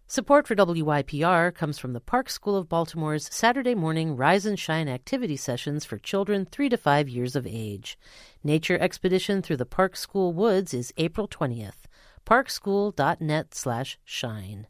Support for WYPR comes from the Park School of Baltimore's Saturday morning Rise and Shine activity sessions for children 3 to 5 years of age. Nature expedition through the Park School woods is April 20th. parkschool.net/shine.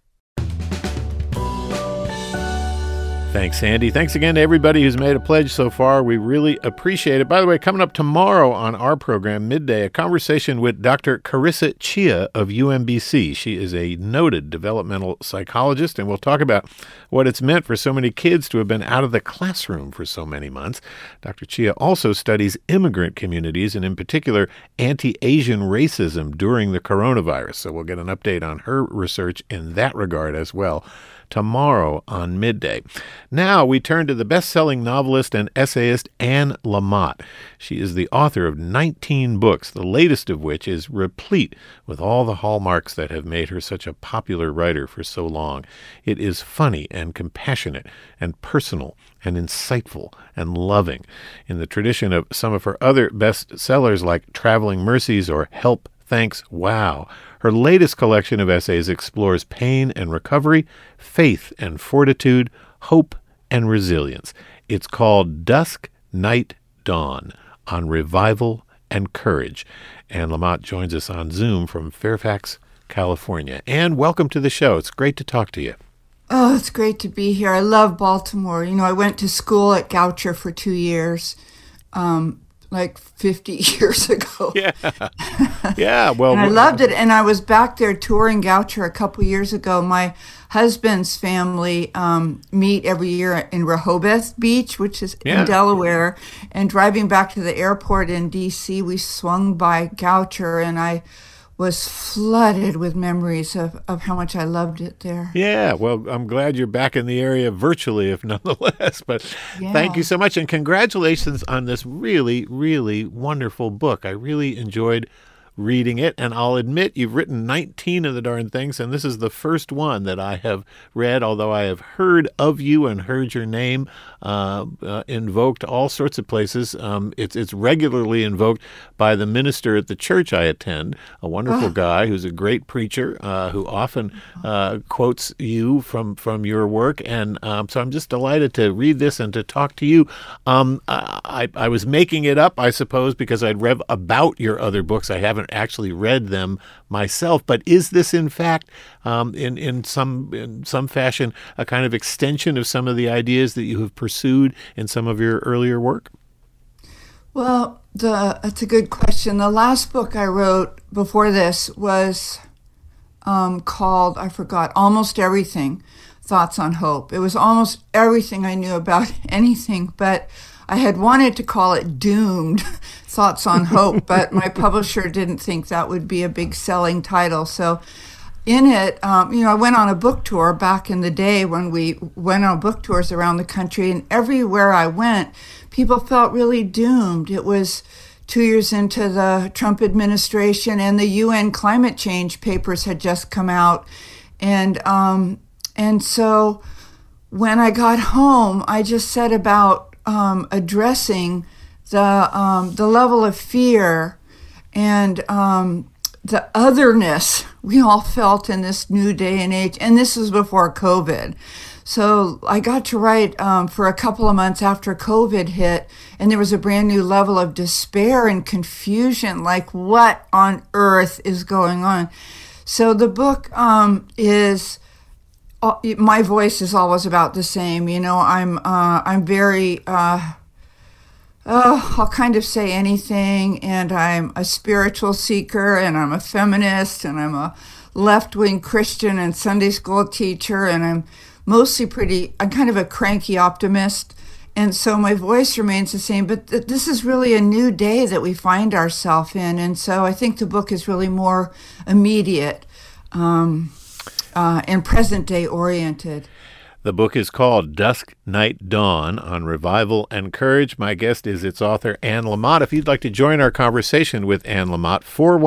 Thanks, Sandy. Thanks again to everybody who's made a pledge so far. We really appreciate it. By the way, coming up tomorrow on our program, midday, a conversation with Dr. Carissa Chia of UMBC. She is a noted developmental psychologist, and we'll talk about what it's meant for so many kids to have been out of the classroom for so many months. Dr. Chia also studies immigrant communities, and in particular, anti-Asian racism during the coronavirus. So we'll get an update on her research in that regard as well tomorrow on Midday. Now we turn to the best-selling novelist and essayist Anne Lamott. She is the author of 19 books, the latest of which is replete with all the hallmarks that have made her such a popular writer for so long. It is funny and compassionate and personal and insightful and loving, in the tradition of some of her other bestsellers like Traveling Mercies or Help, Thanks, Wow. Her latest collection of essays explores pain and recovery, faith and fortitude, hope and resilience. It's called Dusk, Night, Dawn, on Revival and Courage. Anne Lamott joins us on Zoom from Fairfax, California. Anne, welcome to the show. It's great to talk to you. Oh, it's great to be here. I love Baltimore. You know, I went to school at Goucher for 2 years. Like 50 years ago. Yeah. Well, and I loved it. And I was back there touring Goucher a couple years ago. My husband's family meet every year in Rehoboth Beach, which is in Delaware. And driving back to the airport in D.C., we swung by Goucher, and I was flooded with memories of how much I loved it there. Yeah, well, I'm glad you're back in the area virtually, if nonetheless. But Thank you so much, and congratulations on this really, really wonderful book. I really enjoyed reading it, and I'll admit you've written 19 of the darn things, and this is the first one that I have read, although I have heard of you and heard your name invoked all sorts of places. It's regularly invoked by the minister at the church I attend, a wonderful guy who's a great preacher who often quotes you from your work, and so I'm just delighted to read this and to talk to you. I was making it up, I suppose, because I'd read about your other books. I haven't actually read them myself, but is this in fact in some fashion a kind of extension of some of the ideas that you have pursued in some of your earlier work? Well, that's a good question. The last book I wrote before this was called, I forgot, Almost Everything, Thoughts on Hope. It was almost everything I knew about anything, but I had wanted to call it Doomed, Thoughts on Hope, but my publisher didn't think that would be a big selling title. So in it, I went on a book tour back in the day when we went on book tours around the country, and everywhere I went, people felt really doomed. It was 2 years into the Trump administration, and the UN climate change papers had just come out. And so when I got home, I just set about addressing the level of fear and the otherness we all felt in this new day and age. And this was before COVID. So I got to write for a couple of months after COVID hit, and there was a brand new level of despair and confusion, like what on earth is going on? So the book is... my voice is always about the same. You know, I'm very, I'll kind of say anything, and I'm a spiritual seeker, and I'm a feminist, and I'm a left-wing Christian and Sunday school teacher, and I'm I'm kind of a cranky optimist, and so my voice remains the same, but this is really a new day that we find ourselves in, and so I think the book is really more immediate, and present-day oriented. The book is called Dusk, Night, Dawn, on Revival and Courage. My guest is its author, Anne Lamott. If you'd like to join our conversation with Anne Lamott,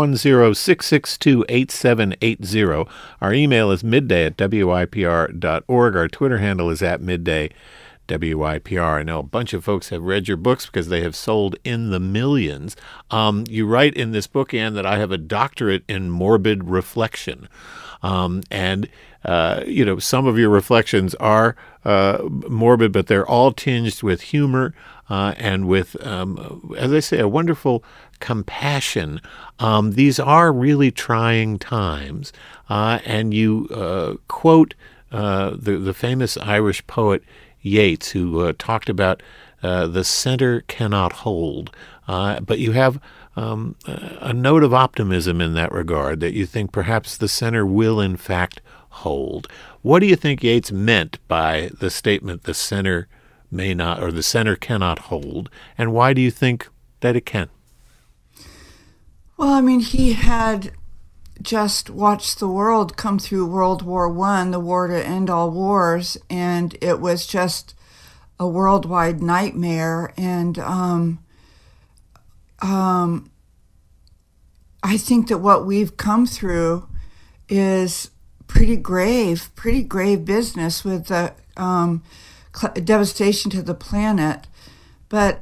410-662-8780. Our email is midday@wypr.org. Our Twitter handle is @midday_WYPR. I know a bunch of folks have read your books because they have sold in the millions. You write in this book, Anne, that I have a doctorate in morbid reflection. And some of your reflections are morbid, but they're all tinged with humor and with, as I say, a wonderful compassion. These are really trying times. And you quote the famous Irish poet Yeats, who talked about the center cannot hold. But you have a note of optimism in that regard, that you think perhaps the center will in fact hold. What do you think Yeats meant by the statement, the center may not, or the center cannot hold, and why do you think that it can? Well, I mean, he had just watched the world come through World War I, the war to end all wars, and it was just a worldwide nightmare. And I think that what we've come through is pretty grave business with the devastation to the planet. But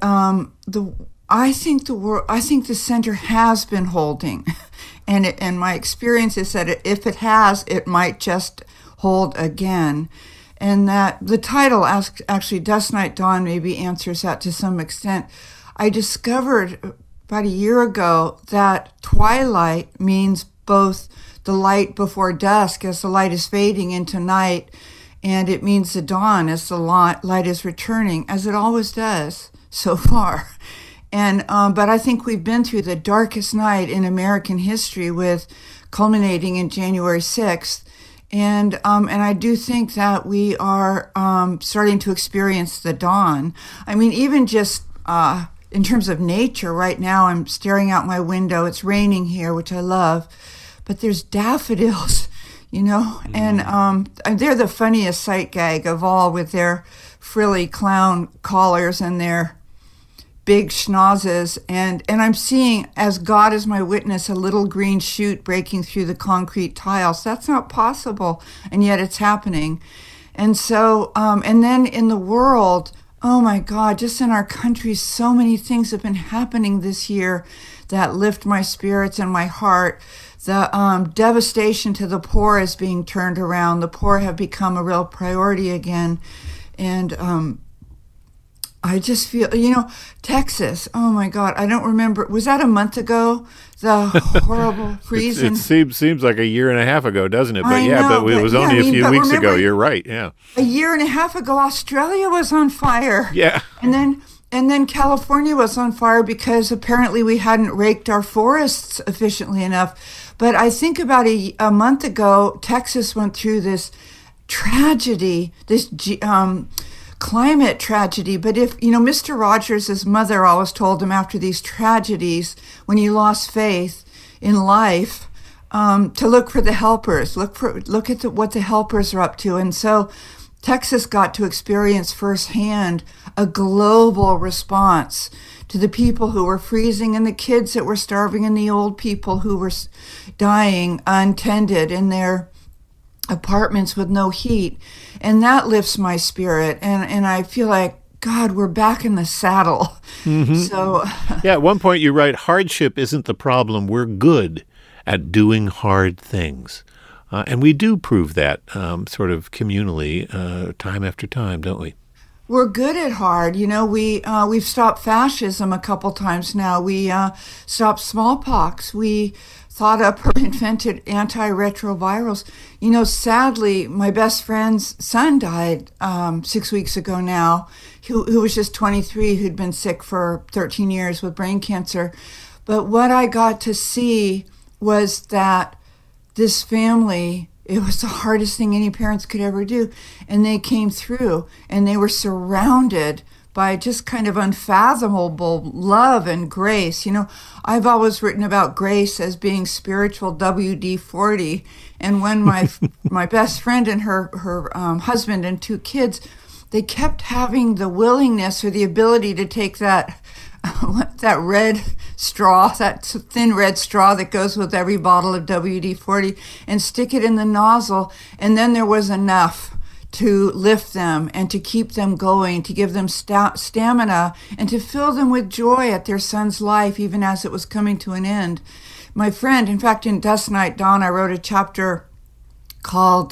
I think the center has been holding, and my experience is that if it has, it might just hold again, and that the title actually Dust Night Dawn maybe answers that to some extent. I discovered about a year ago that twilight means both the light before dusk as the light is fading into night, and it means the dawn as the light is returning, as it always does so far. And but I think we've been through the darkest night in American history, with culminating in January 6th. And I do think that we are starting to experience the dawn. I mean, even just in terms of nature, right now I'm staring out my window. It's raining here, which I love, but there's daffodils, and they're the funniest sight gag of all, with their frilly clown collars and their big schnozzes, and I'm seeing, as God is my witness, a little green shoot breaking through the concrete tiles. That's not possible, and yet it's happening. And so, and then in the world, oh my God, just in our country, so many things have been happening this year that lift my spirits and my heart. The devastation to the poor is being turned around. The poor have become a real priority again. And I just feel, Texas, oh my God, I don't remember. Was that a month ago? The horrible freeze? It seems like a year and a half ago, doesn't it? But it was only a few weeks ago. You're right, yeah. A year and a half ago, Australia was on fire. Yeah. And then California was on fire because apparently we hadn't raked our forests efficiently enough. But I think about a month ago, Texas went through this tragedy, this climate tragedy. But if, Mr. Rogers' mother always told him after these tragedies, when he lost faith in life, to look for the helpers, look at what the helpers are up to. And so Texas got to experience firsthand a global response to the people who were freezing, and the kids that were starving, and the old people who were dying untended in their apartments with no heat. And that lifts my spirit, and I feel like, God, we're back in the saddle. Mm-hmm. So yeah, at one point you write, hardship isn't the problem, we're good at doing hard things. And we do prove that sort of communally time after time, don't we? We're good at hard. We've stopped fascism a couple times now. We stopped smallpox. We thought up or invented antiretrovirals. Sadly, my best friend's son died 6 weeks ago now, who was just 23, who'd been sick for 13 years with brain cancer. But what I got to see was that this family, it was the hardest thing any parents could ever do. And they came through, and they were surrounded by just kind of unfathomable love and grace. I've always written about grace as being spiritual WD-40. And when my best friend and her husband and 2 kids, they kept having the willingness or the ability to take that red straw, that thin red straw that goes with every bottle of WD-40, and stick it in the nozzle, and then there was enough to lift them and to keep them going, to give them stamina, and to fill them with joy at their son's life, even as it was coming to an end. My friend, in fact, in Dust Night Dawn, I wrote a chapter called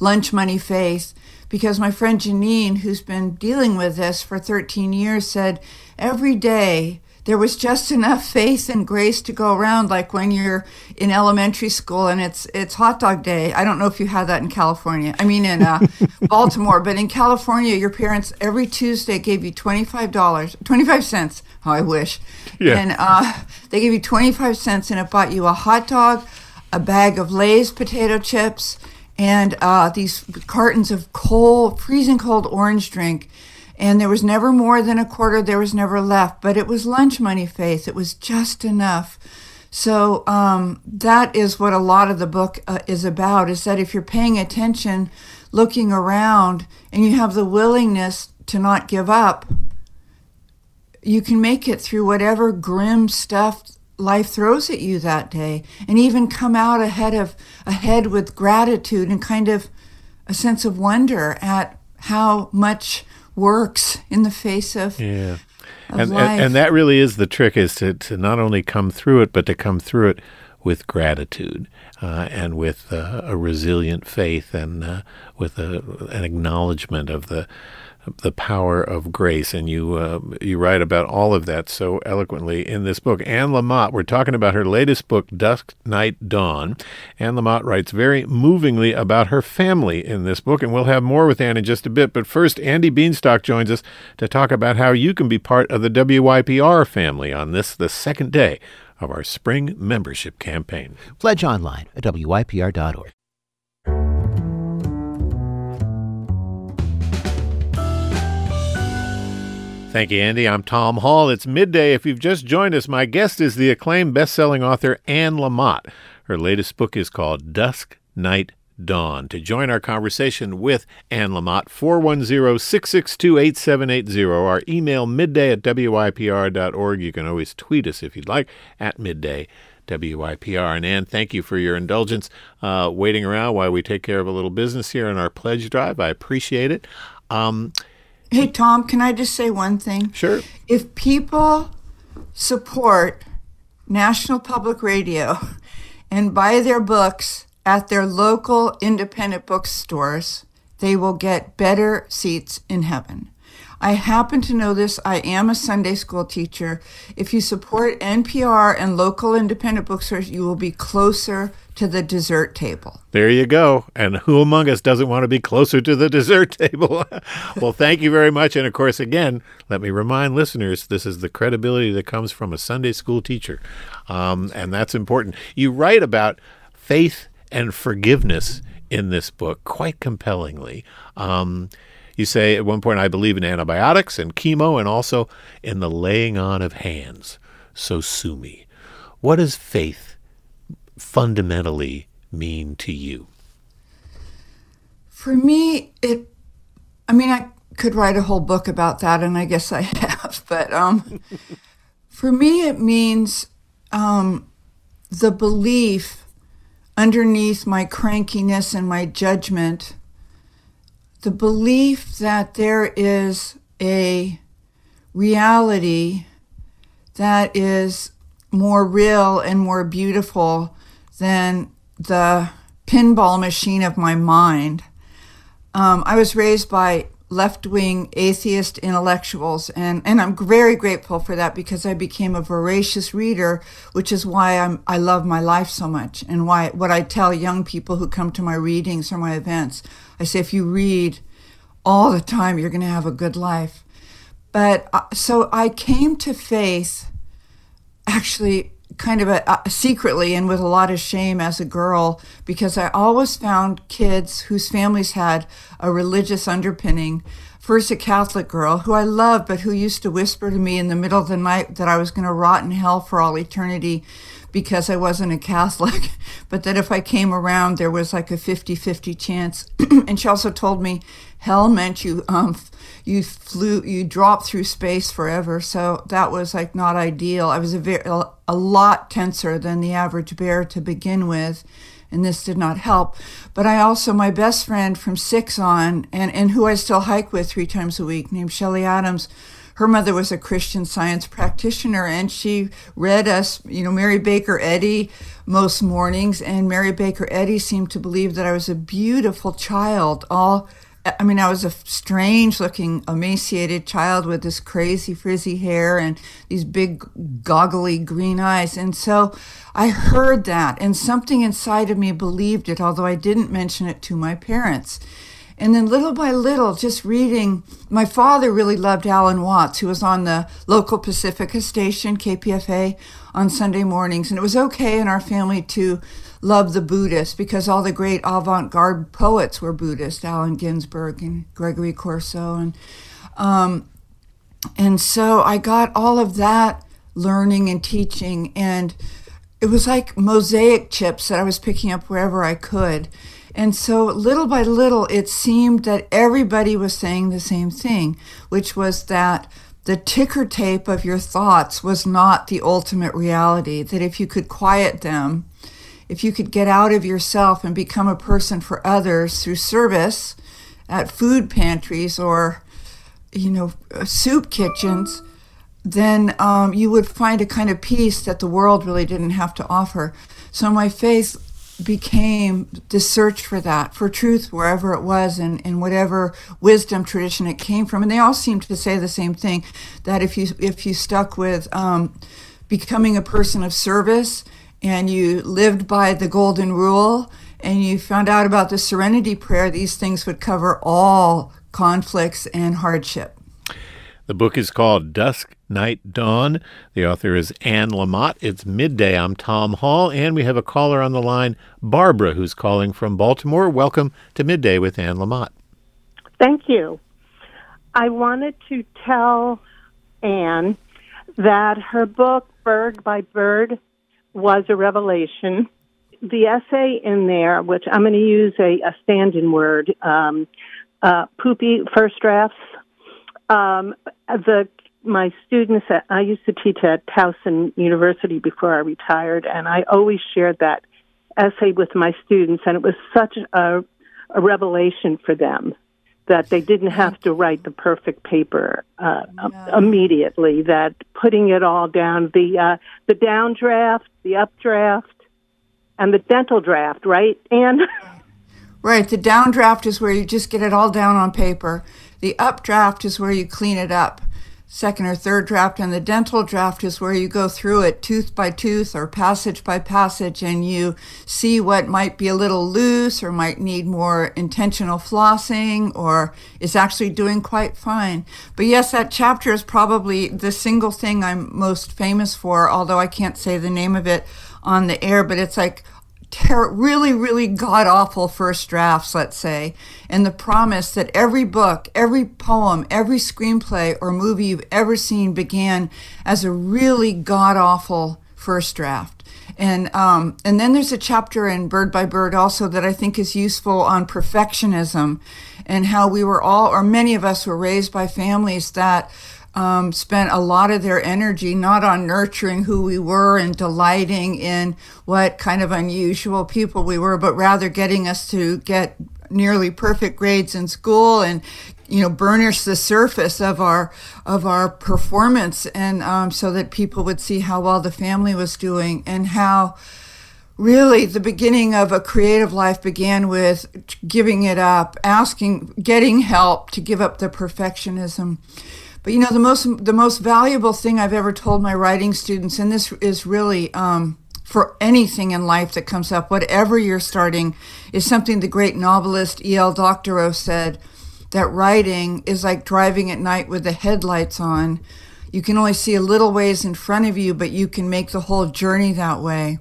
lunch money faith, because my friend Janine, who's been dealing with this for 13 years, said every day there was just enough faith and grace to go around, like when you're in elementary school and it's hot dog day. I don't know if you have that in California. I mean, in Baltimore, but in California, your parents every Tuesday gave you $25. Oh, I wish. Yeah. And they gave you 25 cents, and it bought you a hot dog, a bag of Lay's potato chips, and these cartons of freezing cold orange drink. And there was never more than a quarter. There was never left. But it was lunch money faith. It was just enough. So that is what a lot of the book is about, is that if you're paying attention, looking around, and you have the willingness to not give up, you can make it through whatever grim stuff life throws at you that day, and even come out ahead with gratitude and kind of a sense of wonder at how much works in the face of life. And that really is the trick, is to not only come through it, but to come through it with gratitude and with a resilient faith, and with an acknowledgement of the power of grace. And you write about all of that so eloquently in this book. Anne Lamott, we're talking about her latest book, Dusk, Night, Dawn. Anne Lamott writes very movingly about her family in this book, and we'll have more with Anne in just a bit. But first, Andy Bienstock joins us to talk about how you can be part of the WYPR family on the second day of our spring membership campaign. Pledge online at WYPR.org. Thank you, Andy. I'm Tom Hall. It's midday. If you've just joined us, my guest is the acclaimed best-selling author Anne Lamott. Her latest book is called Dusk, Night, Dawn. To join our conversation with Anne Lamott, 410-662-8780. Our email, midday@wypr.org. You can always tweet us if you'd like, at midday WYPR. And Anne, thank you for your indulgence waiting around while we take care of a little business here in our pledge drive. I appreciate it. Hey, Tom, can I just say one thing? Sure. If people support National Public Radio and buy their books at their local independent bookstores, they will get better seats in heaven. I happen to know this. I am a Sunday school teacher. If you support NPR and local independent bookstores, you will be closer to the dessert table. There you go. And who among us doesn't want to be closer to the dessert table? Well, thank you very much. And of course, again, let me remind listeners, this is the credibility that comes from a Sunday school teacher. And that's important. You write about faith and forgiveness in this book quite compellingly. You say at one point, I believe in antibiotics and chemo and also in the laying on of hands. So sue me. What does faith fundamentally mean to you? For me, I could write a whole book about that, and I guess I have, but for me it means the belief underneath my crankiness and my judgment, the belief that there is a reality that is more real and more beautiful than the pinball machine of my mind. I was raised by left-wing atheist intellectuals, and I'm very grateful for that, because I became a voracious reader, which is why I love my life so much, and why what I tell young people who come to my readings or my events, I say, if you read all the time, you're going to have a good life. But so I came to faith actually kind of secretly and with a lot of shame as a girl, because I always found kids whose families had a religious underpinning. First, a Catholic girl who I loved, but who used to whisper to me in the middle of the night that I was going to rot in hell for all eternity because I wasn't a Catholic, but that if I came around, there was like a 50-50 chance. And she also told me hell meant you dropped through space forever. So that was like not ideal. I was a lot tenser than the average bear to begin with, and this did not help. But I also, my best friend from 6 on, and who I still hike with 3 times a week, named Shelley Adams, her mother was a Christian Science practitioner, and she read us, Mary Baker Eddy most mornings, and Mary Baker Eddy seemed to believe that I was a beautiful child. I was a strange-looking, emaciated child with this crazy frizzy hair and these big, goggly green eyes. And so I heard that, and something inside of me believed it, although I didn't mention it to my parents. And then little by little, just reading, my father really loved Alan Watts, who was on the local Pacifica station, KPFA, on Sunday mornings. And it was okay in our family to love the Buddhists because all the great avant-garde poets were Buddhist, Allen Ginsberg and Gregory Corso. And so I got all of that learning and teaching, and it was like mosaic chips that I was picking up wherever I could. And so little by little, it seemed that everybody was saying the same thing, which was that the ticker tape of your thoughts was not the ultimate reality, that if you could quiet them, if you could get out of yourself and become a person for others through service at food pantries or, soup kitchens, then you would find a kind of peace that the world really didn't have to offer. So my faith became the search for that, for truth wherever it was and in whatever wisdom tradition it came from. And they all seemed to say the same thing, that if you stuck with becoming a person of service, and you lived by the golden rule, and you found out about the Serenity Prayer, these things would cover all conflicts and hardship. The book is called Dusk, Night, Dawn. The author is Anne Lamott. It's midday. I'm Tom Hall, and we have a caller on the line, Barbara, who's calling from Baltimore. Welcome to Midday with Anne Lamott. Thank you. I wanted to tell Anne that her book, Bird by Bird, was a revelation. The essay in there, which I'm going to use a stand-in word, poopy first drafts. My students, I used to teach at Towson University before I retired, and I always shared that essay with my students, and it was such a revelation for them that they didn't have to write the perfect paper immediately, that putting it all down, the downdraft, the updraft, and the dental draft, right, Anne? Right. The downdraft is where you just get it all down on paper. The updraft is where you clean it up, second or third draft, and the dental draft is where you go through it tooth by tooth or passage by passage, and you see what might be a little loose or might need more intentional flossing or is actually doing quite fine. But yes, that chapter is probably the single thing I'm most famous for, although I can't say the name of it on the air, but it's like really, really god-awful first drafts, let's say, and the promise that every book, every poem, every screenplay or movie you've ever seen began as a really god-awful first draft. And then there's a chapter in Bird by Bird also that I think is useful on perfectionism and how we were all, or many of us were raised by families that spent a lot of their energy not on nurturing who we were and delighting in what kind of unusual people we were, but rather getting us to get nearly perfect grades in school and, burnish the surface of our performance, and so that people would see how well the family was doing, and how really the beginning of a creative life began with giving it up, getting help to give up the perfectionism. But the most valuable thing I've ever told my writing students, and this is really for anything in life that comes up, whatever you're starting, is something the great novelist E.L. Doctorow said, that writing is like driving at night with the headlights on. You can only see a little ways in front of you, but you can make the whole journey that way.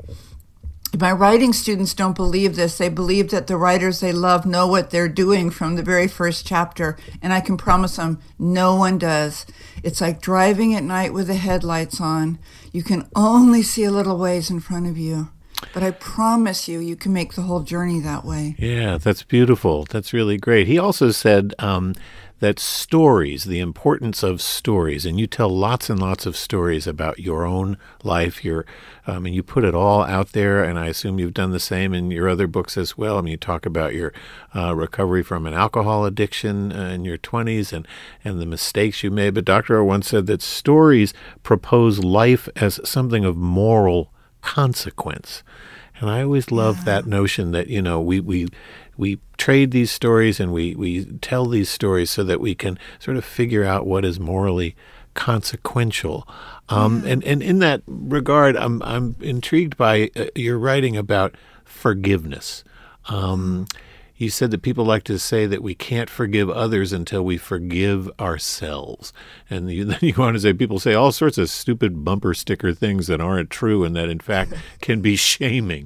My writing students don't believe this. They believe that the writers they love know what they're doing from the very first chapter, and I can promise them no one does. It's like driving at night with the headlights on. You can only see a little ways in front of you. But I promise you can make the whole journey that way. Yeah, that's beautiful. That's really great. He also said that stories, the importance of stories, and you tell lots and lots of stories about your own life, and you put it all out there, and I assume you've done the same in your other books as well. I mean, you talk about your recovery from an alcohol addiction in your 20s and the mistakes you made. But Dr. O once said that stories propose life as something of moral consequence. And I always love that notion that, we trade these stories and we tell these stories so that we can sort of figure out what is morally consequential. And in that regard, I'm intrigued by your writing about forgiveness. You said that people like to say that we can't forgive others until we forgive ourselves. And then you go on to say people say all sorts of stupid bumper sticker things that aren't true and that, in fact, can be shaming.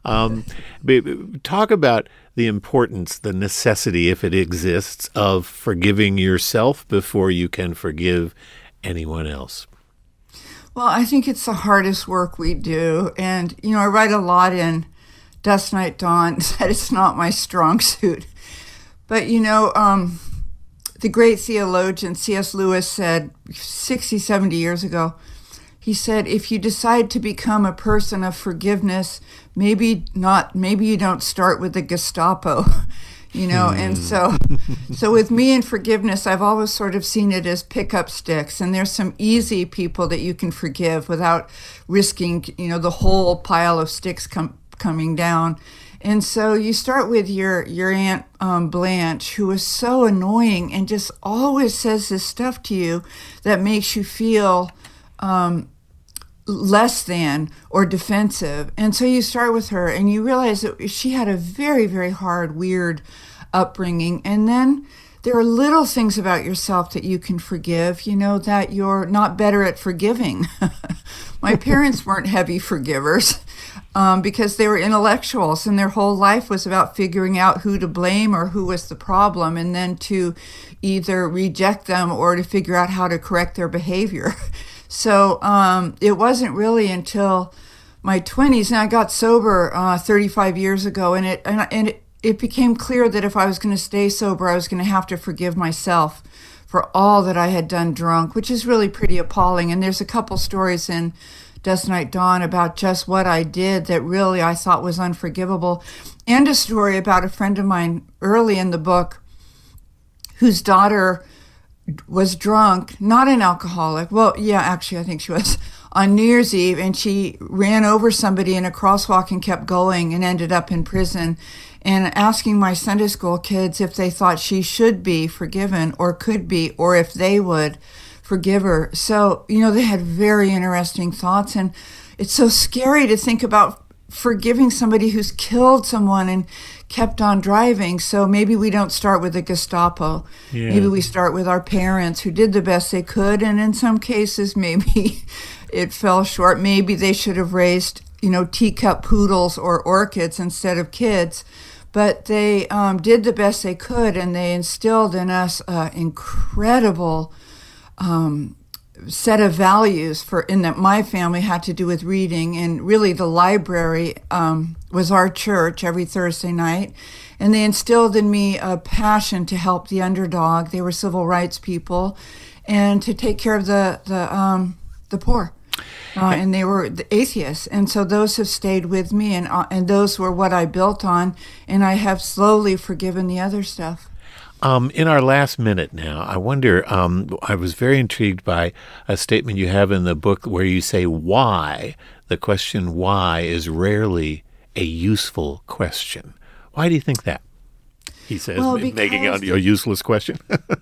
Talk about the importance, the necessity, if it exists, of forgiving yourself before you can forgive anyone else. Well, I think it's the hardest work we do. And, I write a lot in Dusk Night Dawn that it's not my strong suit. But, the great theologian C.S. Lewis said 60, 70 years ago, he said, if you decide to become a person of forgiveness, maybe you don't start with the Gestapo, and so with me and forgiveness, I've always sort of seen it as pickup sticks, and there's some easy people that you can forgive without risking, the whole pile of sticks coming down. And so you start with your Aunt Blanche, who is so annoying and just always says this stuff to you that makes you feel less than or defensive. And so you start with her and you realize that she had a very, very hard, weird upbringing. And then there are little things about yourself that you can forgive, that you're not better at forgiving. My parents weren't heavy forgivers. Because they were intellectuals and their whole life was about figuring out who to blame or who was the problem, and then to either reject them or to figure out how to correct their behavior. So it wasn't really until my 20s, and I got sober 35 years ago, and it became clear that if I was going to stay sober, I was going to have to forgive myself for all that I had done drunk, which is really pretty appalling. And there's a couple stories in Dusk Night Dawn about just what I did that really I thought was unforgivable. And a story about a friend of mine early in the book whose daughter was drunk, not an alcoholic. Well, yeah, actually, I think she was on New Year's Eve, and she ran over somebody in a crosswalk and kept going and ended up in prison. And asking my Sunday school kids if they thought she should be forgiven or could be, or if they would forgive her. So, they had very interesting thoughts, and it's so scary to think about forgiving somebody who's killed someone and kept on driving. So maybe we don't start with the Gestapo. Yeah. Maybe we start with our parents who did the best they could, and in some cases maybe it fell short. Maybe they should have raised, teacup poodles or orchids instead of kids. But they did the best they could, and they instilled in us incredible set of values in that my family had to do with reading, and really the library was our church every Thursday night, and they instilled in me a passion to help the underdog. They were civil rights people, and to take care of the poor, and they were the atheists, and so those have stayed with me, and those were what I built on, and I have slowly forgiven the other stuff. In our last minute now, I wonder, I was very intrigued by a statement you have in the book where you say why. The question why is rarely a useful question. Why do you think that? He says, making it a useless question.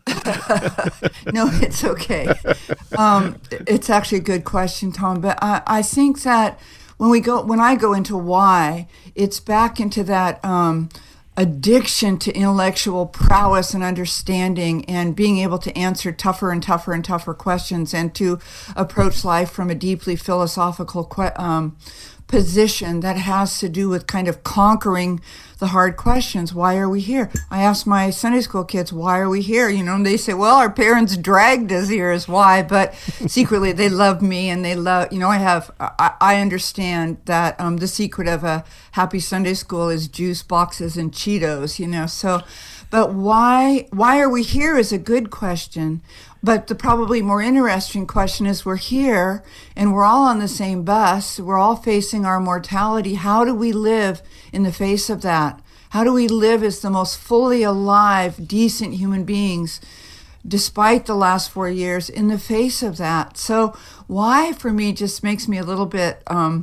No, it's okay. It's actually a good question, Tom. But I think that when I go into why, it's back into that addiction to intellectual prowess and understanding and being able to answer tougher and tougher and tougher questions and to approach life from a deeply philosophical position that has to do with kind of conquering the hard questions. Why are we here? I ask my Sunday school kids, why are we here? And they say, well, our parents dragged us here is why, but secretly they love me and they love, I understand that the secret of a happy Sunday school is juice boxes and Cheetos, so, but why are we here is a good question. But the probably more interesting question is, we're here and we're all on the same bus. We're all facing our mortality. How do we live in the face of that? How do we live as the most fully alive, decent human beings, despite the last 4 years, in the face of that? So why, for me, just makes me a little bit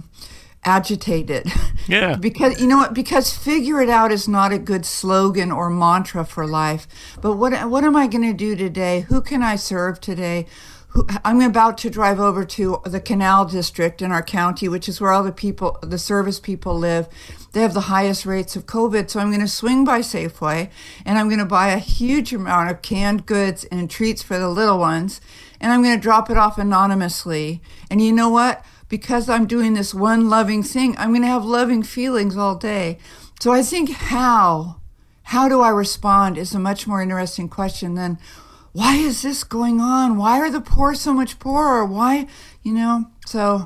agitated. Yeah. Because, because figure it out is not a good slogan or mantra for life. But what am I going to do today? Who can I serve today? I'm about to drive over to the Canal District in our county, which is where all the service people live. They have the highest rates of COVID. So I'm going to swing by Safeway and I'm going to buy a huge amount of canned goods and treats for the little ones. And I'm going to drop it off anonymously. And you know what? Because I'm doing this one loving thing, I'm going to have loving feelings all day. So I think how do I respond is a much more interesting question than, why is this going on? Why are the poor so much poorer? Why, so...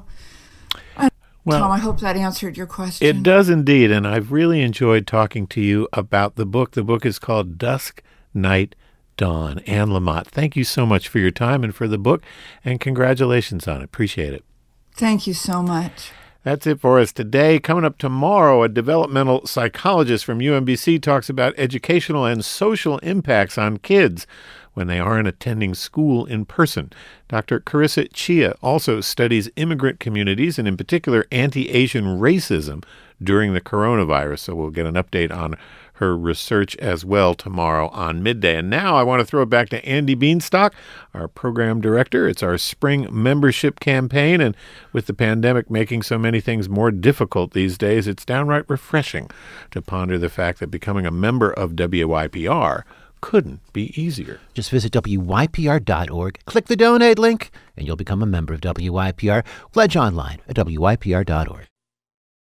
Well, Tom, I hope that answered your question. It does indeed, and I've really enjoyed talking to you about the book. The book is called Dusk, Night, Dawn. Anne Lamott, thank you so much for your time and for the book, and congratulations on it. Appreciate it. Thank you so much. That's it for us today. Coming up tomorrow, a developmental psychologist from UMBC talks about educational and social impacts on kids when they aren't attending school in person. Dr. Carissa Chia also studies immigrant communities and in particular anti-Asian racism during the coronavirus. So we'll get an update on her research as well tomorrow on Midday. And now I want to throw it back to Andy Bienstock, our program director. It's our spring membership campaign, and with the pandemic making so many things more difficult these days, it's downright refreshing to ponder the fact that becoming a member of WYPR couldn't be easier. Just visit WYPR.org, click the donate link, and you'll become a member of WYPR. Pledge online at WYPR.org.